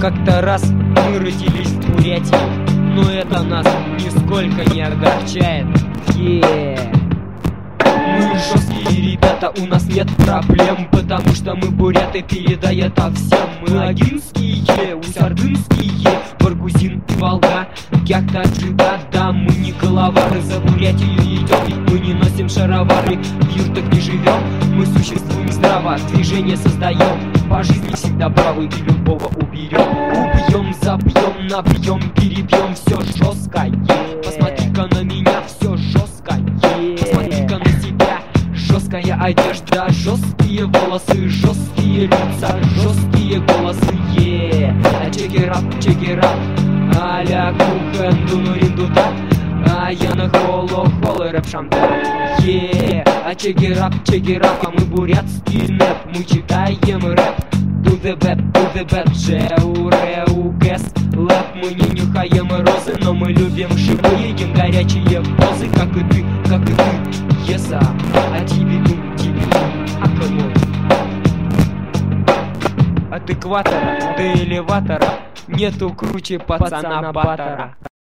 Как-то раз мы родились в Бурятии, но это нас нисколько не огорчает. Мы жесткие ребята, у нас нет проблем, потому что мы буряты, передай это всем. Мы агинские, усардынские, баргузин и волга, кяхта-джида, да, мы не головары, за Бурятию идем, ведь мы не носим шаровары, в юртах не живем, мы существуем здраво, движение создаем, по жизни всегда правы и любого уберем. Убьем, забьем, набьем, перебьем, все жесткое. Посмотри-ка на меня, все жесткое. Посмотри-ка на себя, жесткая одежда, жесткие волосы, жесткие лица, жесткие голосы. Check it up, аля кухен, дунурин-дуда, а я на холо-холо рэп-шамда. Check it up, а мы бурятский нэп, мы читаем рэп. Do the bad, жеу, гэс, лэп. Мы не нюхаем розы, но мы любим шипы, едим горячие позы, как и ты, еса. А тебе аккумулятор. От экватора до элеватора нету круче пацана Баттера.